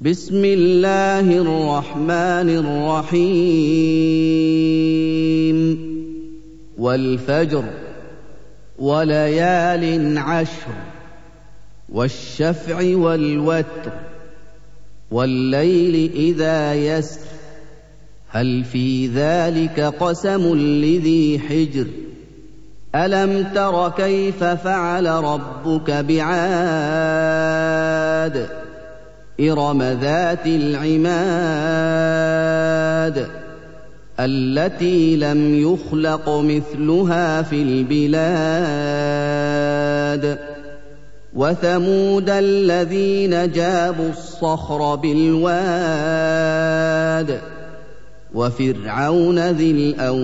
بسم الله الرحمن الرحيم والفجر وليال عشر والشفع والوتر والليل إذا يسر هل في ذلك قسم لذي حجر ألم تر كيف فعل ربك بعاد إرم ذات العماد التي لم يخلق مثلها في البلاد وثمود الذين جابوا الصخر بالواد وفرعون ذي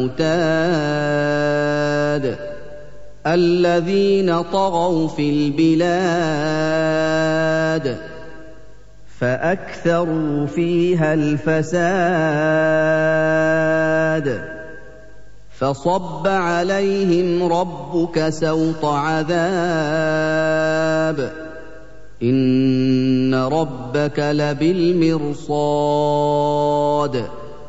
الأوتاد الذين طغوا في البلاد فأكثروا فيها الفساد فصب عليهم ربك سوط عذاب إن ربك لبالمرصاد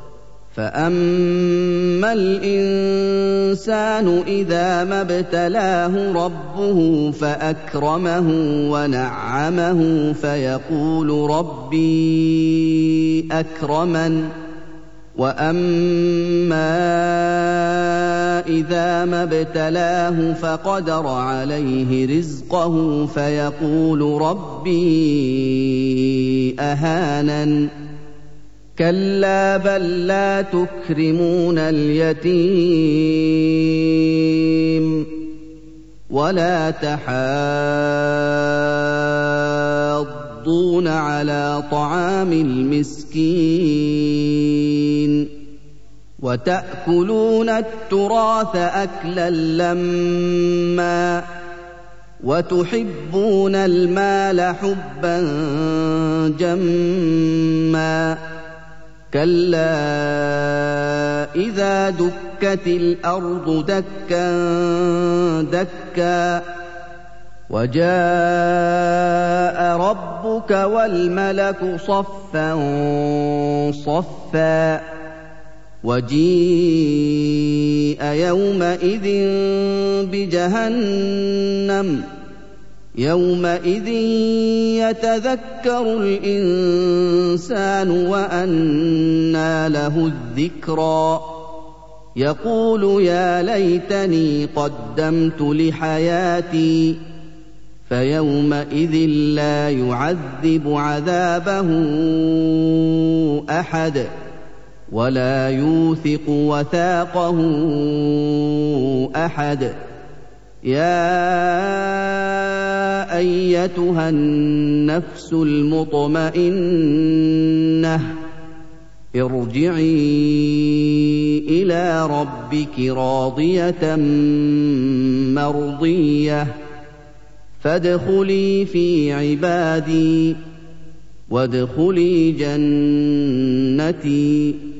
فأما الإنسان إذا ما ابتلاه ربه فأكرمه ونعمه فيقول ربي أكرمن وأما إذا ما ابتلاه فقدر عليه رزقه فيقول ربي أهانن كلا بل لا تكرمون اليتيم ولا تحاضون على طعام المسكين وتأكلون التراث أكلا لما وتحبون المال حبا جما كلا إذا دكت الأرض دكا دكا وجاء ربك والملك صفا صفا وجيء يومئذ بجهنم يومئذ يتذكر الإنسان وأنى له الذكرى يقول يا ليتني قدمت لحياتي فيومئذ لا يعذب عذابه أحد ولا يوثق وثاقه أحد يا أيتها النفس المطمئنة ارجعي إلى ربك راضية مرضية فادخلي في عبادي وادخلي جنتي